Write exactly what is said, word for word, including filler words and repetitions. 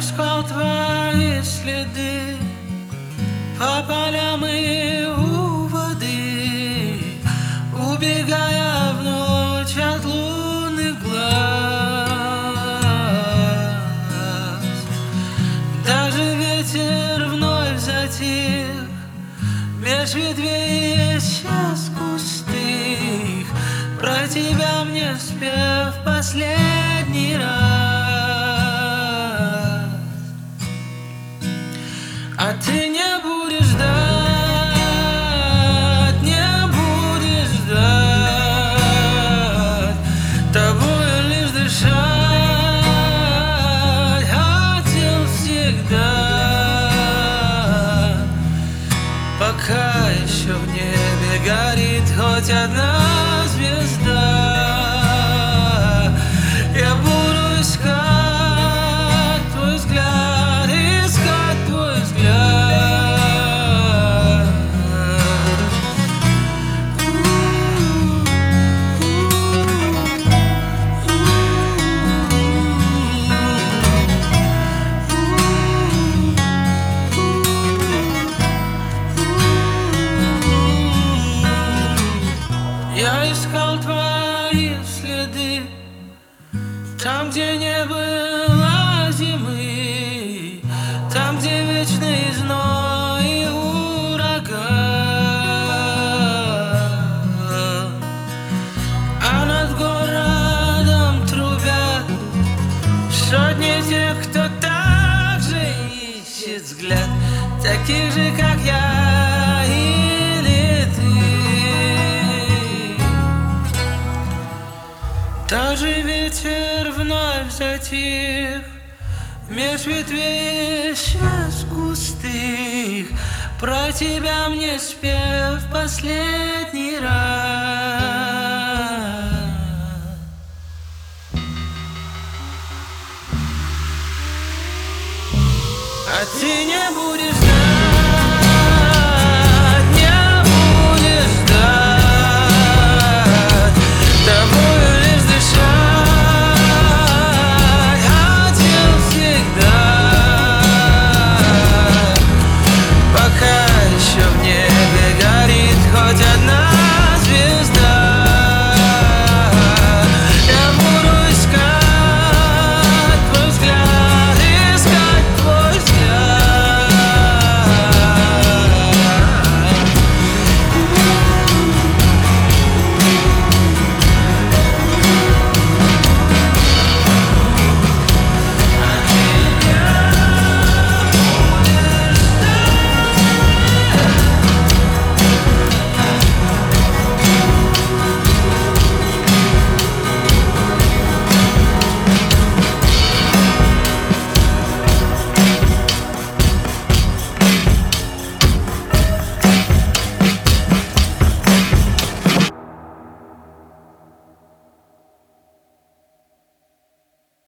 искал твои следы по полям и у воды, убегая в ночь от лунных глаз. Даже ветер вновь затих, меж ветвей исчез кустых, про тебя мне спев последний раз. А ты не будешь ждать, не будешь ждать, тобой лишь дышать хотел всегда. Пока еще в небе горит хоть одна звезда, я буду искать твой взгляд, искать твой взгляд. Я искал твои следы там, где не было зимы, там, где вечный зной и ураган. А над городом трубят сотни тех, кто так же ищет взгляд, таких же, как я или ты. Даже ветер вновь затих, меж ветвей исчез густых, про тебя мне спев последний раз. А ты не будешь